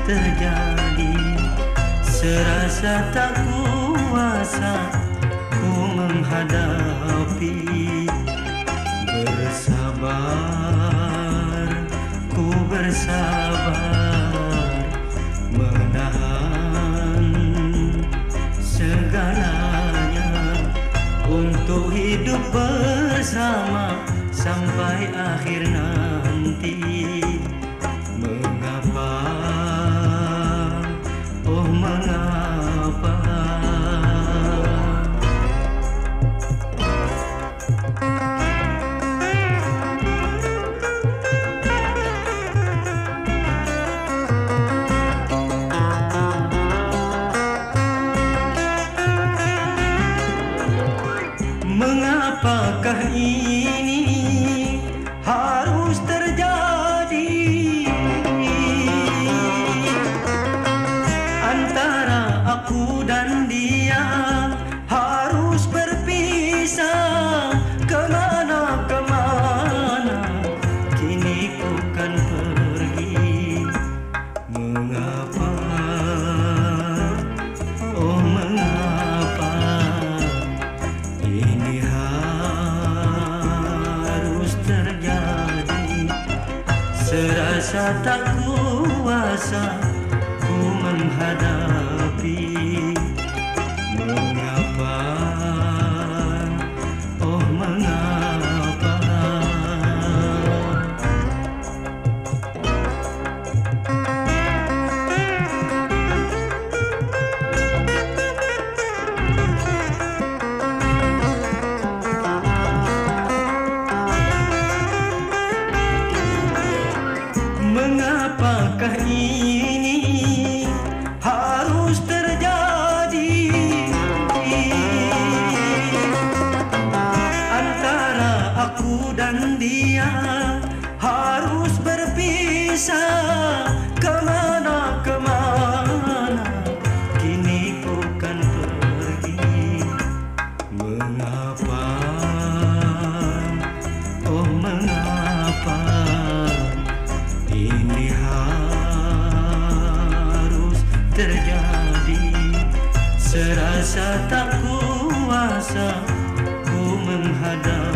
terjadi. Serasa tak kuasa ku menghadapi. Bersabar, ku bersabar, menahan segalanya untuk hidup bersama sampai akhir nanti. Mengapa, oh mengapa? Mengapakah ini harus terjadi antara aku dan dia, harus berpisah kemana-kemana. Kini ku kan pergi. Mengapa, oh mengapa ini harus terjadi? Serasa tak kuasa ku menghadapi. Mengapa, oh mengapa? Mengapakah ini harus terjadi antara aku dan dia, harus berpisah kemana-kemana. Kini ku kan pergi. Mengapa, oh mengapa ini harus terjadi? Serasa tak kuasa ku menghadapi.